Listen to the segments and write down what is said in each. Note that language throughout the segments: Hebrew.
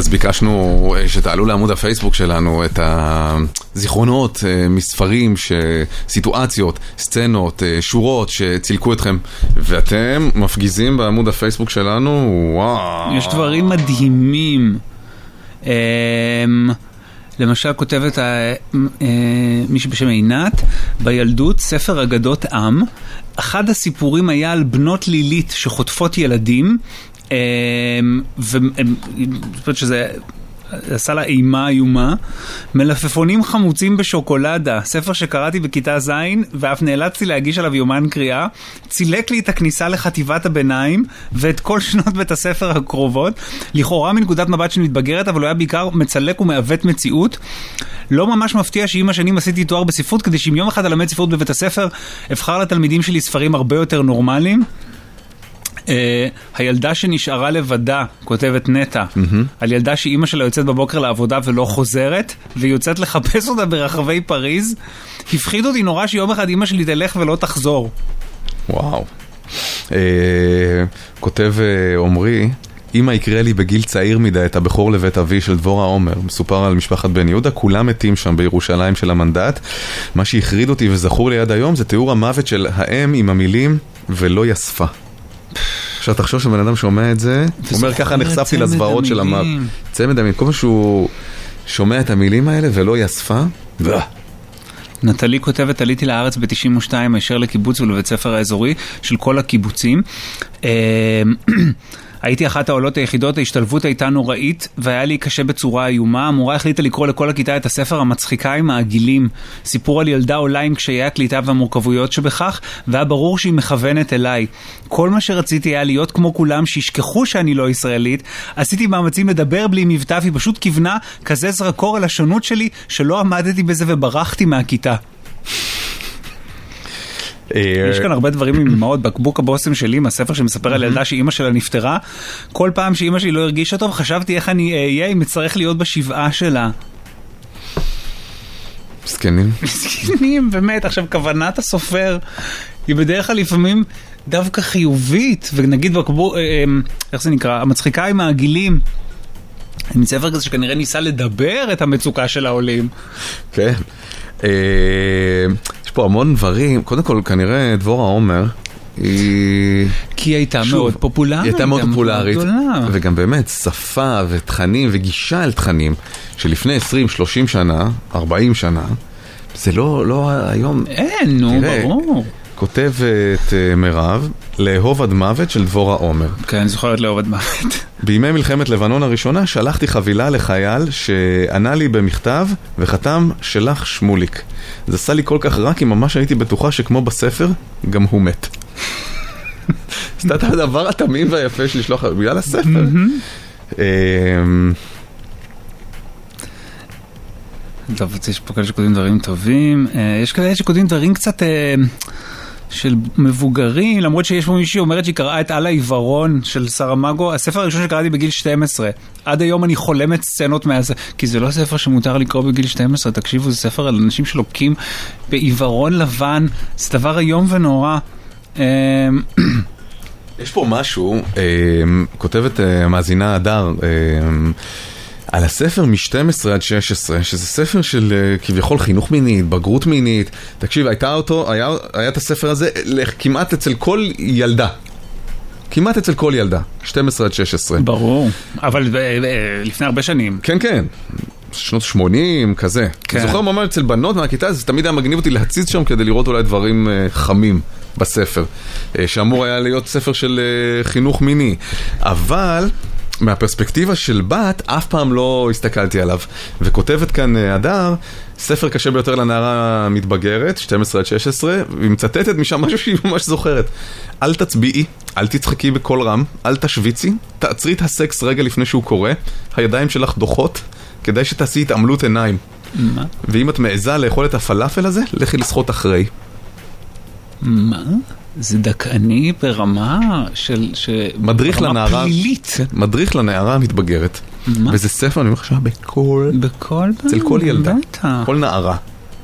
אז ביקשנו שתעלו לעמוד הפייסבוק שלנו את הזיכרונות מספרים, סיטואציות, סצנות, שורות שצילקו אתכם, ואתם מפגיזים בעמוד הפייסבוק שלנו. וואו, יש דברים מדהימים. למשל כותבת מישהו בשם עינת, בילדות ספר אגדות עם, אחד הסיפורים היה על בנות לילית שחוטפות ילדים, שזה עשה לה אימה איומה. מלפפונים חמוצים בשוקולדה, ספר שקראתי בכיתה ז' ואף נאלצתי להגיש עליו יומן קריאה, צילק לי את הכניסה לחטיבת הביניים ואת כל שנות בית הספר הקרובות, לכאורה מנקודת מבט שמתבגרת, אבל הוא היה בעיקר מצלק ומעוות מציאות. לא ממש מפתיע שעם השנים עשיתי תואר בספרות, כדי שאם יום אחד אלמד ספרות בבית הספר אבחר לתלמידים שלי ספרים הרבה יותר נורמליים. הילדה שנשארה לבדה, כותבת נטה, על ילדה שאימא שלה יוצאת בבוקר לעבודה ולא חוזרת, והיא יוצאת לחפש אותה ברחבי פריז. הפחיד אותי נורא שיום אחד אימא שלי תלך ולא תחזור. וואו. כותב עומרי, אמא יקרה לי בגיל צעיר מדי את הבכור לבית אבי של דבורה עומר, מסופר על משפחת בן יהודה, כולם מתים שם בירושלים של המנדט. מה שהחריד אותי וזכור לי עד היום זה תיאור המוות של האם עם המילים ולא יספה. עכשיו תחשוב שבן אדם שומע את זה, הוא אומר ככה נחשפתי לזוועות של המוות. צמד המילים, כל מה שהוא שומע את המילים האלה ולא יספה. נטלי כותבת, עליתי לארץ ב-92 הישר לקיבוץ ולבית ספר האזורי של כל הקיבוצים. הייתי אחת העולות היחידות, ההשתלבות הייתה נוראית, והיה לי קשה בצורה איומה. המורה החליטה לקרוא לכל הכיתה את הספר המצחיקה עם העגילים. סיפור על ילדה עולה עם קשיי הקליטה והמורכבויות שבכך, והיה ברור שהיא מכוונת אליי. כל מה שרציתי היה להיות כמו כולם, שישכחו שאני לא ישראלית. עשיתי מאמצים לדבר בלי מבטא, והיא פשוט כיוונה כזה זרקור על השונות שלי, שלא עמדתי בזה וברחתי מהכיתה. יש כאן הרבה דברים עם אמאות. בקבוק הבוסם שלי, מהספר שמספר על ילדה שאימא שלה נפטרה, כל פעם שאימא שלי לא הרגישה טוב חשבתי איך אני אהיה אם צריך להיות בשבעה שלה. מסכנים באמת. עכשיו כוונת הסופר היא בדרך כלל לפעמים דווקא חיובית, ונגיד בקבוק, איך זה נקרא, המצחיקה עם העגילים, עם ספר כזה שכנראה ניסה לדבר את המצוקה של העולים. כן. יש פה המון דברים. קודם כל, כנראה דבורה עומר כי היא הייתה מאוד פופולרית. היא הייתה מאוד פופולרית. וגם באמת, שפה ותכנים וגישה אל תכנים שלפני 20, 30 שנה, 40 שנה, זה לא היום. אין, נו, ברור. כותבת מירב, לאהוב עד מוות של דבורה עומר. כן, זוכרת לאהוב עד מוות. בימי מלחמת לבנון הראשונה שלחתי חבילה לחייל שענה לי במכתב וחתם שלח שמוליק. זה עשה לי כל כך רע, כי ממש הייתי בטוחה שכמו בספר, גם הוא מת. זאת הדבר התמים והיפה של לשלוח בגלל הספר. טוב, יש פה כאלה שכותבים דברים טובים. יש כאלה שכותבים דברים קצת של מבוגרים, למרות שיש פה מישהי אומרת שהיא קראה את על העיוורון של סרמגו, הספר הראשון שקראתי בגיל 12. עד היום אני חולמת סצנות מהזה, כי זה לא ספר שמותר לקרוא בגיל 12, תקשיבו, זה ספר על אנשים שלוקים בעיוורון לבן, זה דבר איום ונורא. יש פה משהו, כותבת מאזינה הדר, על הספר מ-12 עד 16, שזה ספר של כביכול חינוך מינית, בגרות מינית. תקשיב, היה את הספר הזה כמעט אצל כל ילדה. כמעט אצל כל ילדה, 12 עד 16. ברור, אבל לפני הרבה שנים. כן, כן. שנות 80, כזה. כן. זוכר ממש אצל בנות מהכיתה, זה תמיד היה מגניב אותי להציץ שם כדי לראות אולי דברים חמים בספר, שאמור היה להיות ספר של חינוך מיני. אבל מהפרספקטיבה של בת, אף פעם לא הסתכלתי עליו. וכותבת כאן הדר, ספר קשה ביותר לנערה מתבגרת, 12 עד 16, והיא מצטטת משם משהו שהיא ממש זוכרת. אל תצביעי, אל תצחקי בקול רם, אל תשוויצי, תעצרי את הסקס רגע לפני שהוא קורה, הידיים שלך דוחות, כדאי שתעשי התעמלות עיניים. מה? ואם את מעיזה לאכול את הפלאפל הזה, לכי לשחות אחרי. מה? זה דקעני ברמה של מדריך ברמה לנערה, פלילית. מדריך לנערה מתבגרת. מה? וזה ספר, אני אומר לך, בכל אצל כל ילדה, כל נערה.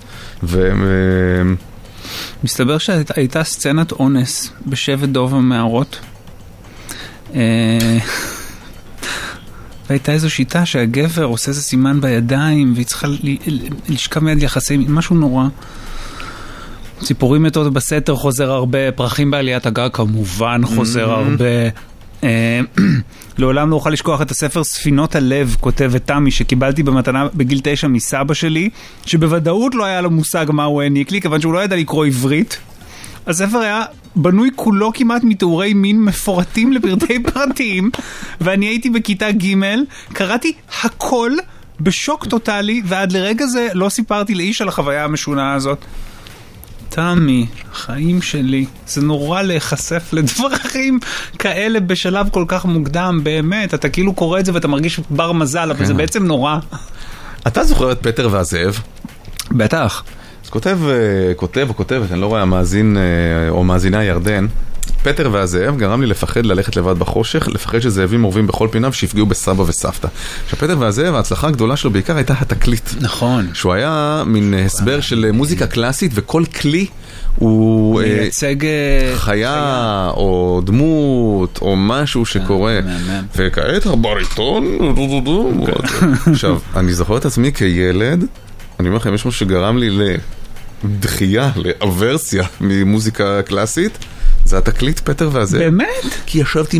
מסתבר שהייתה סצנת אונס בשבט דוב המערות. והייתה איזו שיטה שהגבר עושה איזה סימן בידיים, והיא צריכה לשכב מיד יחסים, משהו נורא. ציפורים מתות בסתר חוזר הרבה, פרחים בעליית הגג כמובן חוזר הרבה. לעולם לא אוכל לשכוח את הספר ספינות הלב, כותבת תמי, שקיבלתי במתנה בגיל 9 מסבא שלי, שבוודאות לא היה לו מושג מה הוא העניק לי, כיוון שהוא לא ידע לקרוא עברית. הספר היה בנוי כולו כמעט מתיאורי מין מפורטים לפרטי פרטים, ואני הייתי בכיתה ג', קראתי הכל בשוק טוטלי, ועד לרגע זה לא סיפרתי לאיש על החוויה המשונה הזאת. תמי, חיים שלי, זה נורא להיחשף לדברים כאלה בשלב כל כך מוקדם, באמת, אתה כאילו קורא את זה ואתה מרגיש בר מזל, אבל זה בעצם נורא. אתה זוכר את פטר והזאב? בטח. אז כותב או כותבת, אני לא רואה, המאזין או מאזינה ירדן, פטר והזאב גרם לי לפחד ללכת לבד בחושך, לפחד שזאבים מורבים בכל פיניו שיפגעו בסבא וסבתא. שפטר והזאב, ההצלחה הגדולה שלו בעיקר הייתה התקליט. נכון. שהוא היה מין הסבר של מוזיקה קלאסית, וכל כלי הוא מייצג חיה או דמות או משהו שקורה. וכעת הבריטון, עכשיו, אני זוכר את עצמי כילד, אני אומר לכם, יש משהו שגרם לי לדחייה, לאברסיה ממוזיקה קלאסית, זה התקליט פטר והזאב. באמת? כי ישבתי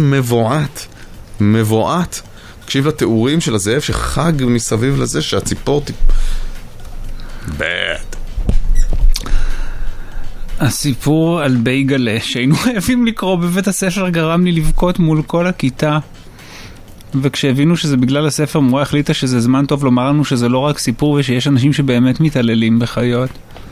מבועת. תקשיב לתיאורים של הזאב שחג מסביב לזה שהציפור הסיפור על בייגלה שהיינו חייבים לקרוא בבית הספר גרם לי לבכות מול כל הכיתה, וכשהבינו שזה בגלל הספר מורה החליטה שזה זמן טוב לומר לנו שזה לא רק סיפור ושיש אנשים שבאמת מתעללים בחיות.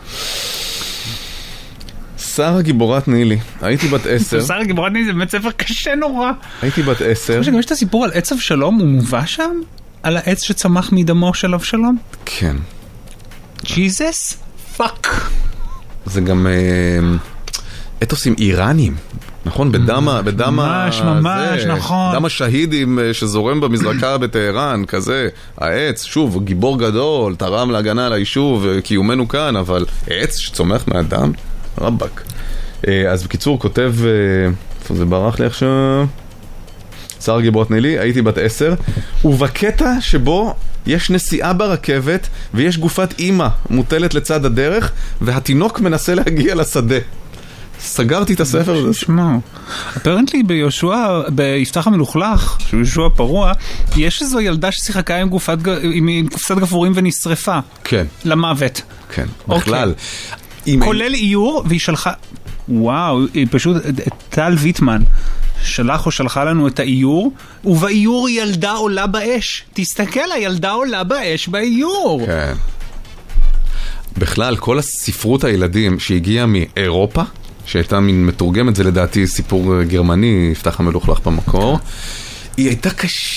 שרה גיבורת נילי, הייתי בת 10. שרה גיבורת נילי זה באמת ספר קשה נורא. הייתי בת 10. אני חושב שגם יש את הסיפור על עץ אבשלום, הוא מובא שם? על העץ שצמח מדמו של אבשלום? כן. ג'יזוס? פאק. זה גם אתוסים איראנים, נכון? ממש, נכון. דם השהידים שזורם במזרקה בטהרן, כזה. העץ, שוב, גיבור גדול, תרם להגנה על היישוב, קיומנו כאן, אבל עץ שצומח מהדם? רבק. אז בקיצור, כותב, זה ברח לי עכשיו, שרה גיבורת נילי, הייתי בת 10, ובקטע שבו יש נסיעה ברכבת, ויש גופת אימא מוטלת לצד הדרך, והתינוק מנסה להגיע לשדה. סגרתי את הספר הזה. שמעו. אפרנטלי ביהושע, ביפתח המלוכלך, שהוא יהושע פרוע, יש איזו ילדה ששיחקה עם קופסת גפרורים ונשרפה. כן. למוות. כן, בכלל. כולל איור, והיא שלחה, וואו, היא פשוט, טל ויטמן שלחה לנו את האיור, ובאיור ילדה עולה באש. תסתכל, הילדה עולה באש באיור. כן. בכלל, כל הספרות הילדים שהגיעה מאירופה, שהייתה מין מתורגמת, זה לדעתי סיפור גרמני, יפתח המלוכלך במקור, היא הייתה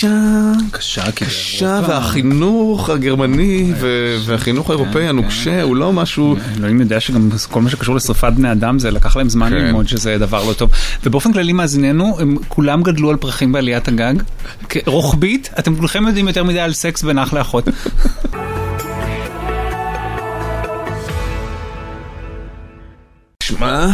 קשה, והחינוך הגרמני והחינוך האירופאי הנוקשה הוא לא משהו... אלוהים יודע שגם כל מה שקשור לשרפת בני אדם זה לקח להם זמן ללמוד שזה דבר לא טוב. ובאופן כללי מאזיננו, הם כולם גדלו על פרחים בעליית הגג. רוחבית, אתם כולכם יודעים יותר מדי על סקס בין אח לאחות. שמע,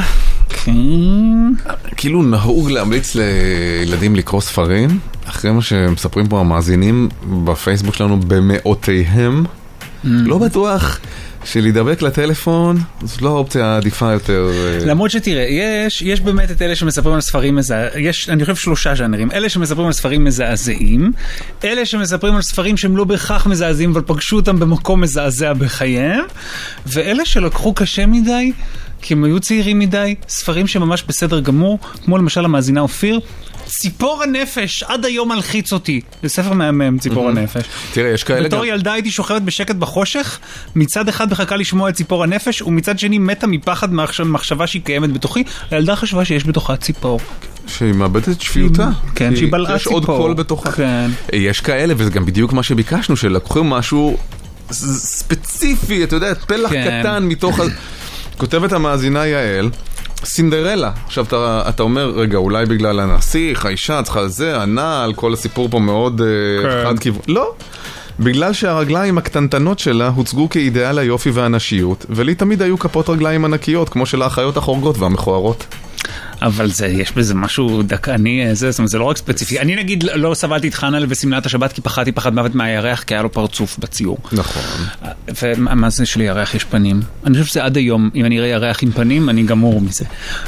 כאילו נהוג להמליץ לילדים לקרוא ספרים, אחרי מה שמספרים פה המאזינים בפייסבוק שלנו במאותיהם. לא בטוח שלהידבק לטלפון זאת לא האופציה העדיפה יותר. למרות שתראה, יש באמת את אלה שמספרים על ספרים יש, אני חושב 3 ז'אנרים. אלה שמספרים על ספרים מזעזעים, אלה שמספרים על ספרים שהם לא בהכרח מזעזעים אבל פגשו אותם במקום מזעזע בחייהם, ואלה שלקחו קשה מדי כי הם היו צעירים מדי, ספרים שממש בסדר גמור, כמו למשל המאזינה אופיר, ציפור הנפש, עד היום מלחיץ אותי. זה ספר מהמם, ציפור הנפש. תראה, יש כאלה בתור ילדה הייתי שוכבת בשקט בחושך, מצד אחד מחכה לשמוע את ציפור הנפש, ומצד שני מתה מפחד מחשבה שהיא קיימת בתוכי. הילדה חשבה שיש בתוכה ציפור. שהיא מאבדת את שפיותה. כן, שהיא בלעה ציפור. יש עוד קול בתוכה. כן. יש כאלה, וזה גם בדיוק מה שביקשנו, שלקחו משהו ספציפי, אתה יודע, פלח קטן מתוך... כותבת המאזינה יעל, סינדרלה. עכשיו אתה אומר, רגע, אולי בגלל הנסיך, האישה צריכה זה, הנעל, כל הסיפור פה מאוד חד כיוון. לא, בגלל שהרגליים הקטנטנות שלה הוצגו כאידאל היופי והנשיות, ולי תמיד היו כפות רגליים ענקיות, כמו של האחיות החורגות והמכוערות. אבל יש בזה משהו דקני, זאת אומרת, זה לא רק ספציפי. אני נגיד לא סבלתי את חנל בסמלת השבת כי פחדתי פחד מוות מהירח, כי היה לו פרצוף בציור. נכון. ומה זה שלירח יש פנים? אני חושב שזה עד היום, אם אני אראה ירח עם פנים, אני גמור מזה.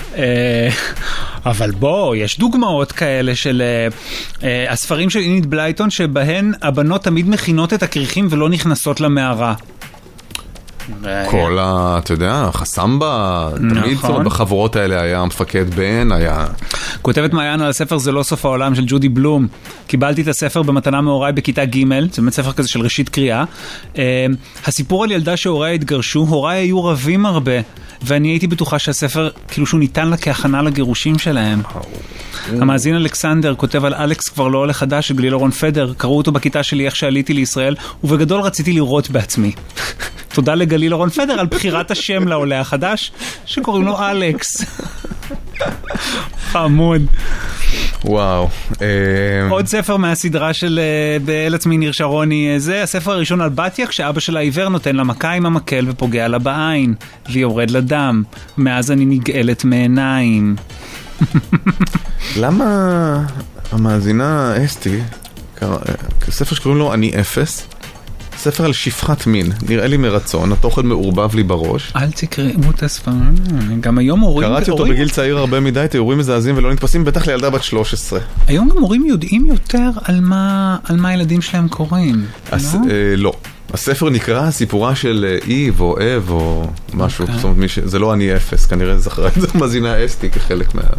אבל בוא, יש דוגמאות כאלה של הספרים של אינית בלייטון, שבהן הבנות תמיד מכינות את הכריכים ולא נכנסות למערה. כל אתה יודע, חסמבה, תמיד בחבורות האלה היה מפקד בן, היה... כותבת מעיין על הספר זה לא סוף העולם של ג'ודי בלום. קיבלתי את הספר במתנה מהוריי בכיתה ג', זה באמת ספר כזה של ראשית קריאה. הסיפור על ילדה שהוריי התגרשו, הוריי היו רבים הרבה, ואני הייתי בטוחה שהספר, כאילו שהוא ניתן לה כהכנה לגירושים שלהם. המאזין אלכסנדר כותב על אלכס כבר לא עולה חדש של גליל אורון פדר, קראו אותו בכיתה שלי איך שעליתי לישראל, ובגדול רציתי לראות בעצמי. תודה לגליל אורון פדר על בחירת השם לעולה החדש, שקוראים לו אלכס. חמוד. וואו. עוד ספר מהסדרה של באל עצמי ניר שרוני, זה הספר הראשון על בתיה, כשאבא שלה עיוור נותן לה מכה עם המקל ופוגע לה בעין, ויורד לדם. מאז אני נגאלת מעיניים. למה המאזינה אסתי, ספר שקוראים לו אני אפס, ספר על שפחת מין, נראה לי מרצון, התוכן מעורבב לי בראש. אל תקראו את הספרים, גם היום הורים... קראתי אותו בגיל צעיר הרבה מדי, תיאורים מזעזעים ולא נתפסים, בטח לילדה בת 13. היום גם הורים יודעים יותר על מה הילדים שלהם קוראים, לא? הספר נקרא סיפורה של איב או אב או משהו, זאת אומרת, זה לא אני אפס, כנראה זכרה את זה מאזינה אסתי כחלק מה...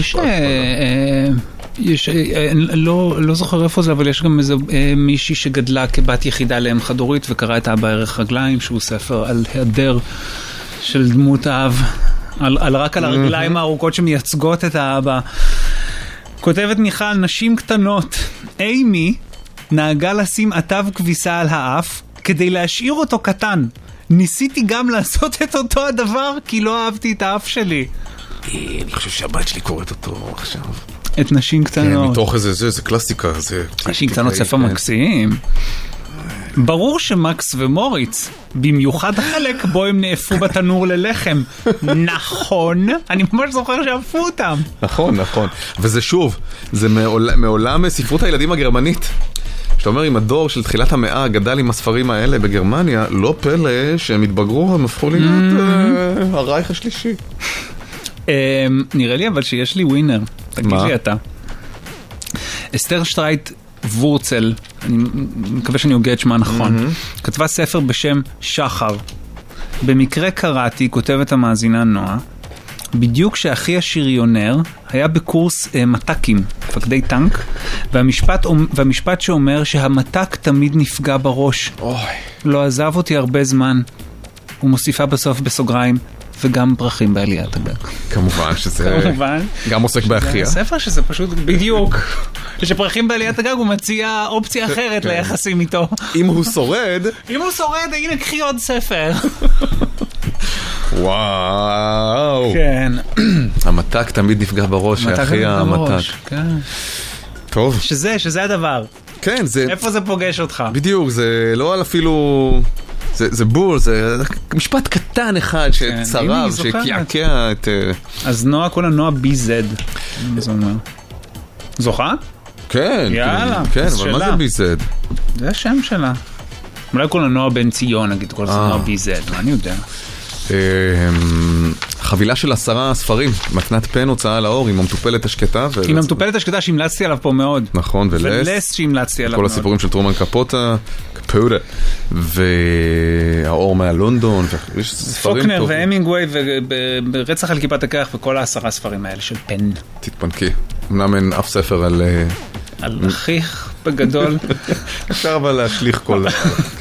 לא זוכר איפה זה, אבל יש גם איזה מישהי שגדלה כבת יחידה לאם חד-הורית וקרא את האבא ערך רגליים, שהוא ספר על היעדר של דמות האב, רק על הרגליים הארוכות שמייצגות את האבא. כותבת מיכל, נשים קטנות, אימי נהגה לשים עטב כביסה על האף כדי להשאיר אותו קטן. ניסיתי גם לעשות את אותו הדבר כי לא אהבתי את האף שלי. אני חושב שהבת שלי קוראת אותו עכשיו. את נשים קטנות. כן, מתוך זה קלאסיקה. נשים קטנות ספר מקסים. ברור שמקס ומוריץ, במיוחד החלק בו הם נאפו בתנור ללחם. נכון, אני ממש זוכר שאפו אותם. נכון. וזה שוב, זה מעולם ספרות הילדים הגרמנית. שאתה אומר, אם הדור של תחילת המאה גדל עם הספרים האלה בגרמניה, לא פלא שהם התבגרו, הם הפכו להיות הרייך השלישי. נראה לי אבל שיש לי ווינר. תגיד לי אתה. אסתר שטרייט וורצל, אני מקווה שאני הוגה את שמה נכון, כתבה ספר בשם שחר. במקרה קראתי, כותבת המאזינה נועה, בדיוק שאחי השריונר היה בקורס מתקים, מפקדי טנק, והמשפט שאומר שהמתק תמיד נפגע בראש. לא עזב אותי הרבה זמן. הוא מוסיפה בסוף בסוגריים, וגם פרחים בעליית הגג. כמובן שזה... גם עוסק באחיה. זה ספר שזה פשוט בדיוק. שפרחים בעליית הגג הוא מציע אופציה אחרת ליחסים איתו. אם הוא שורד, הנה קחי עוד ספר. וואו. כן. המתק תמיד נפגע בראש, האחי המתק. כן. טוב. שזה הדבר. כן, זה... איפה זה פוגש אותך? בדיוק, זה לא על אפילו... זה בול, זה משפט קטן אחד שצרב, שקעקע את... אז נועה, כל הנועה BZ. זה אומר. זוכה? כן. יאללה. כן, אבל מה זה BZ? זה השם שלה. אולי כל הנועה בן ציון, נגיד, כל זה נועה BZ, מה אני יודע? חבילה של 10 ספרים, מתנת פן הוצאה לאור, עם המטופלת השקטה. עם המטופלת השקטה שהמלצתי עליו פה מאוד. נכון, ולס שהמלצתי עליו כל מאוד. הסיפורים של טרומן קפוטה, והאור מהלונדון, ויש ספרים טובים. פוקנר והמינגווי וברצח על כיפת הכרך וכל 10 ספרים האלה של פן. תתפנקי. אמנם אין אף ספר על... על אחיך בגדול. אפשר אבל להשליך כל...